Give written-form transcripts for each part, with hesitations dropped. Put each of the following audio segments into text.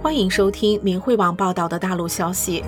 欢迎收听明慧网报道的大陆消息。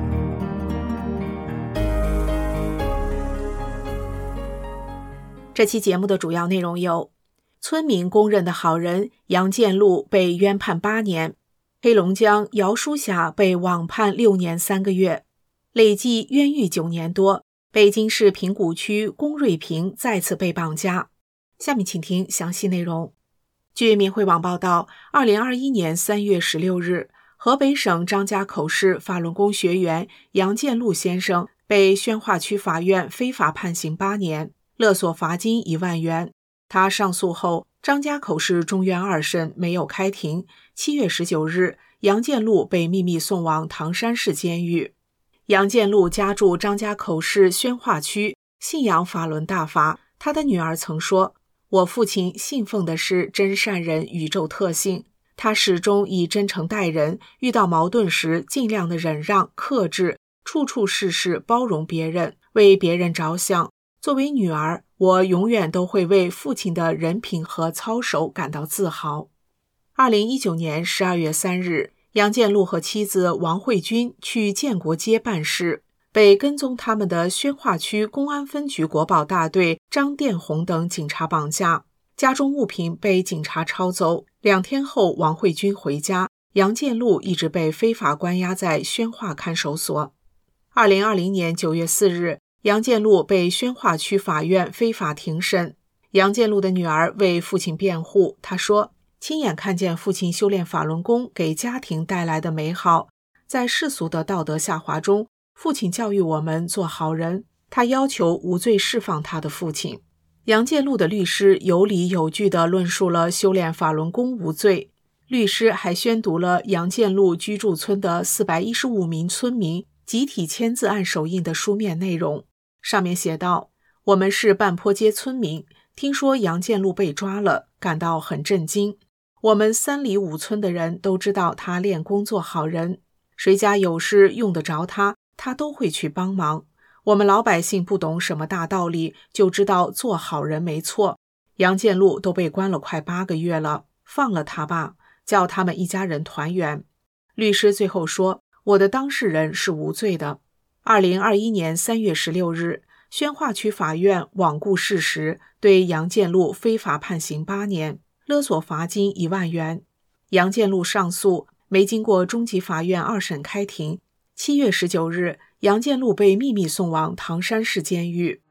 这期节目的主要内容有：村民公认的好人杨建禄被冤判8年，黑龙江姚书霞被网判6年3个月，累计冤狱9年多。北京市平谷区龚瑞平再次被绑架。下面请听详细内容。据明慧网报道，2021年3月16日，河北省张家口市法轮功学员杨建禄先生被宣化区法院非法判刑8年，勒索罚金1万元。他上诉后，张家口市中院2审没有开庭。7月19日，杨建禄被秘密送往唐山市监狱。杨建禄家住张家口市宣化区，信仰法轮大法。他的女儿曾说：“我父亲信奉的是真善人宇宙特性，他始终以真诚待人，遇到矛盾时尽量的忍让克制，处处事事包容别人，为别人着想。作为女儿，我永远都会为父亲的人品和操守感到自豪。”2019年12月3日，杨建禄和妻子王慧君去建国街办事，被跟踪他们的宣化区公安分局国保大队张殿红等警察绑架，家中物品被警察抄走。2天后，王慧君回家，杨建禄一直被非法关押在宣化看守所。2020年9月4日，杨建禄被宣化区法院非法庭审。杨建禄的女儿为父亲辩护，她说：“亲眼看见父亲修炼法轮功给家庭带来的美好，在世俗的道德下滑中，父亲教育我们做好人，他要求无罪释放他的父亲。”杨建禄的律师有理有据地论述了修炼法轮功无罪。律师还宣读了杨建禄居住村的415名村民集体签字按手印的书面内容，上面写道：“我们是半坡街村民，听说杨建禄被抓了，感到很震惊。我们3里5村的人都知道他练功做好人，谁家有事用得着他，他都会去帮忙。我们老百姓不懂什么大道理，就知道做好人没错。杨建禄都被关了快8个月了，放了他吧，叫他们一家人团圆。”律师最后说：“我的当事人是无罪的。”2021年3月16日，宣化区法院罔顾事实，对杨建禄非法判刑8年，勒索罚金1万元。杨建禄上诉，没经过中级法院2审开庭。7月19日，杨建禄被秘密送往唐山市监狱。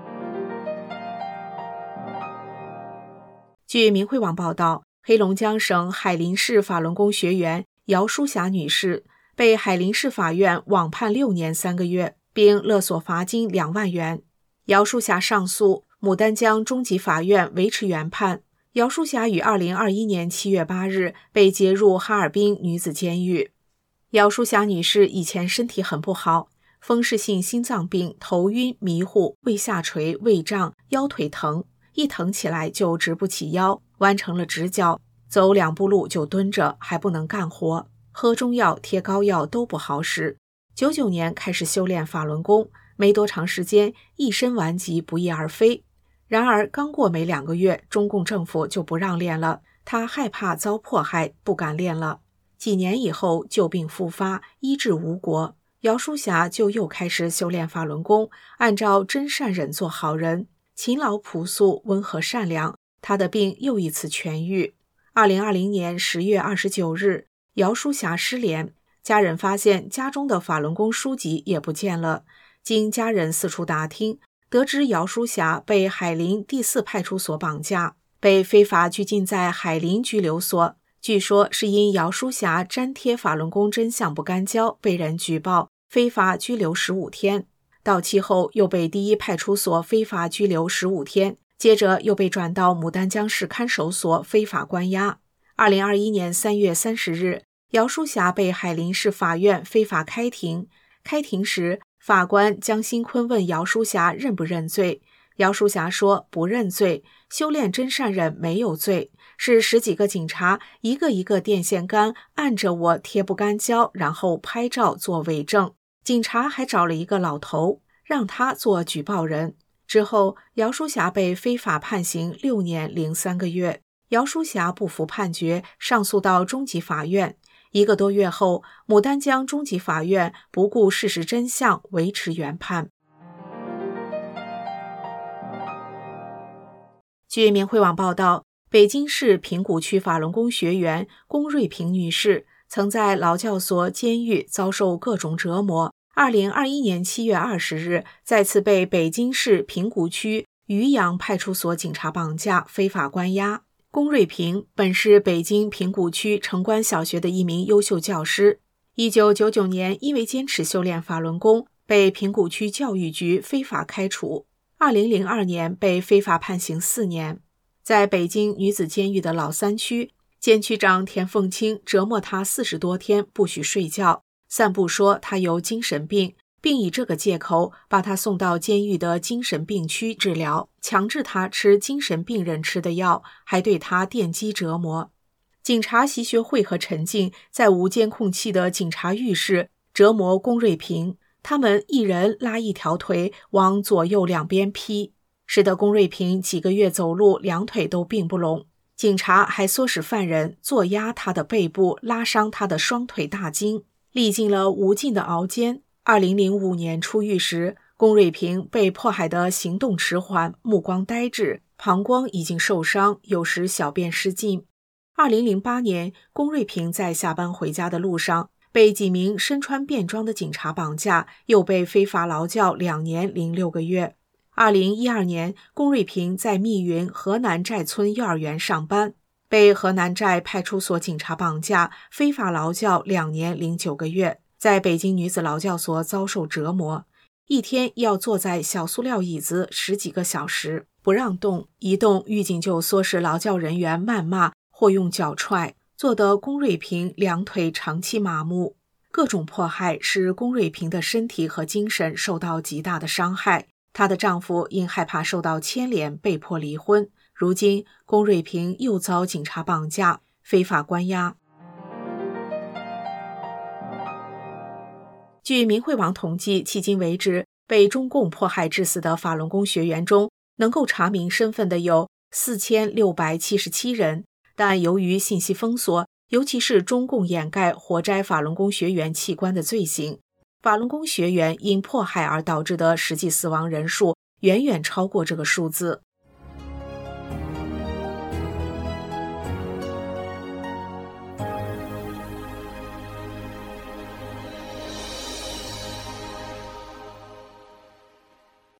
据明慧网报道，黑龙江省海林市法轮功学员姚书霞女士被海林市法院网判6年3个月，并勒索罚金2万元。姚书霞上诉，牡丹江中级法院维持原判。姚书霞于2021年7月8日被接入哈尔滨女子监狱。姚书霞女士以前身体很不好，风湿性心脏病，头晕迷糊，胃下垂，胃胀，腰腿疼，一疼起来就直不起腰，弯成了直角，走2步路就蹲着，还不能干活，喝中药贴膏药都不好使。99年开始修炼法轮功，没多长时间一身顽疾不翼而飞。然而刚过没2个月，中共政府就不让练了，他害怕遭迫害，不敢练了。几年以后旧病复发，医治无果，姚书霞就又开始修炼法轮功，按照真善忍做好人，勤劳朴素，温和善良，他的病又一次痊愈。2020年10月29日，姚书霞失联，家人发现家中的法轮功书籍也不见了。经家人四处打听，得知姚书霞被海林第4派出所绑架，被非法拘禁在海林拘留所。据说是因姚书霞粘贴法轮功真相不干胶，被人举报，非法拘留15天。到期后又被第1派出所非法拘留15天，接着又被转到牡丹江市看守所非法关押。2021年3月30日，姚书霞被海林市法院非法开庭。开庭时，法官江新坤问姚书霞认不认罪，姚书霞说不认罪，修炼真善忍没有罪，是10几个警察一个一个电线杆按着我贴不干胶，然后拍照做伪证。警察还找了一个老头，让他做举报人。之后，姚书霞被非法判刑6年0 3个月。姚书霞不服判决，上诉到中级法院。 1个多月后，牡丹江中级法院不顾事实真相，维持原判。据明慧网报道，北京市平谷区法轮功学员龚瑞平女士曾在劳教所、监狱遭受各种折磨。2021年7月20日，再次被北京市平谷区渔阳派出所警察绑架，非法关押。龚瑞平本是北京平谷区城关小学的一名优秀教师，1999年因为坚持修炼法轮功，被平谷区教育局非法开除。2002年被非法判刑4年。在北京女子监狱的老三区，监区长田凤清折磨她40多天，不许睡觉，散布说她有精神病，并以这个借口把她送到监狱的精神病区治疗，强制她吃精神病人吃的药，还对她电击折磨。警察习学会和陈静在无监控器的警察浴室折磨龚瑞平，他们一人拉一条腿往左右两边劈，使得龚瑞平几个月走路两腿都并不拢。警察还唆使犯人坐压他的背部，拉伤他的双腿大筋，历尽了无尽的熬煎。2005年出狱时，龚瑞平被迫害得行动迟缓，目光呆滞，膀胱已经受伤，有时小便失禁。2008年，龚瑞平在下班回家的路上被几名身穿便装的警察绑架，又被非法劳教2年零6个月。2012年，龚瑞平在密云河南寨村幼儿园上班，被河南寨派出所警察绑架，非法劳教2年零9个月，在北京女子劳教所遭受折磨，一天要坐在小塑料椅子10几个小时，不让动，一动狱警就唆使劳教人员谩骂或用脚踹，做得龚瑞平两腿长期麻木。各种迫害使龚瑞平的身体和精神受到极大的伤害。她的丈夫因害怕受到牵连，被迫离婚。如今，龚瑞平又遭警察绑架，非法关押。据明慧网统计，迄今为止，被中共迫害致死的法轮功学员中，能够查明身份的有4677人，但由于信息封锁，尤其是中共掩盖活摘法轮功学员器官的罪行，法轮功学员因迫害而导致的实际死亡人数远远超过这个数字。